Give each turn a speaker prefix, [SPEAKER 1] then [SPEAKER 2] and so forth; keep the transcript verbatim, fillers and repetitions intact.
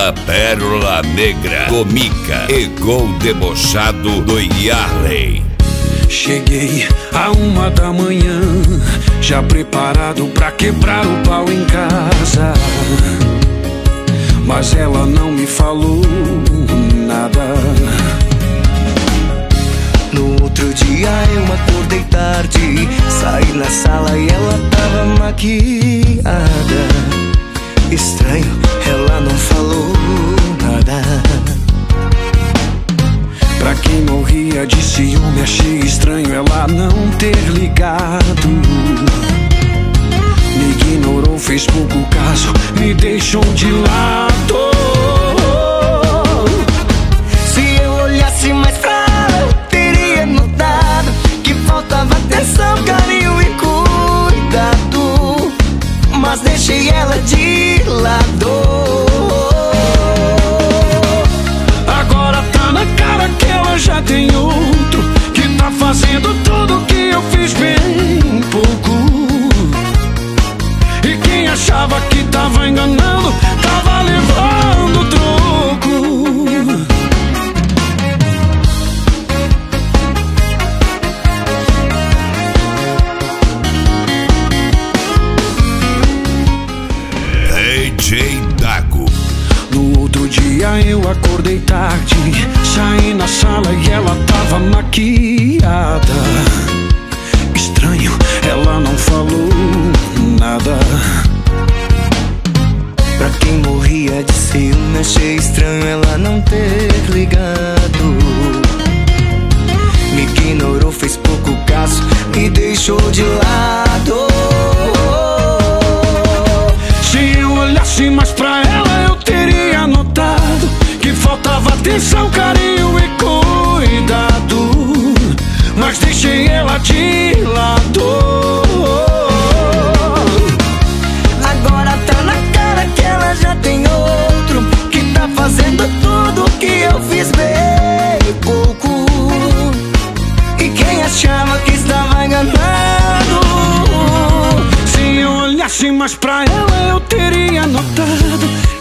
[SPEAKER 1] A pérola negra do Mica e gol debochado do Yarley.
[SPEAKER 2] Cheguei a uma da manhã, já preparado pra quebrar o pau em casa, mas ela não me falou nada.
[SPEAKER 3] No outro dia eu acordei tarde, saí na sala e ela tava maquiada. Estranho, ela não falou nada.
[SPEAKER 2] Pra quem morria de ciúme, achei estranho ela não ter ligado. Me ignorou, fez pouco caso, me deixou de lado.
[SPEAKER 3] Se eu olhasse mais pra ela, eu teria notado que faltava atenção, carinho e cuidado, mas deixei ela de lado.
[SPEAKER 2] Agora tá na cara que ela já tem outro, que tá fazendo tudo que eu fiz bem pouco. E quem achava que tava enganando, tava levando troco.
[SPEAKER 1] D J Dago.
[SPEAKER 2] No outro dia eu acordei tarde, saí na sala e ela tava maquiada. Estranho, ela não falou nada.
[SPEAKER 3] Pra quem morria de ciúme, achei estranho ela não ter ligado. Me ignorou, fez pouco caso, me deixou de lado.
[SPEAKER 2] Se eu olhasse mais pra ela, eu teria notado que faltava atenção, carinho e cuidado, mas deixei ela de lado.
[SPEAKER 3] Agora tá na cara que ela já tem outro, que tá fazendo tudo que eu fiz bem pouco. E quem achava que estava enganado,
[SPEAKER 2] se eu olhasse mais pra ela, eu teria notado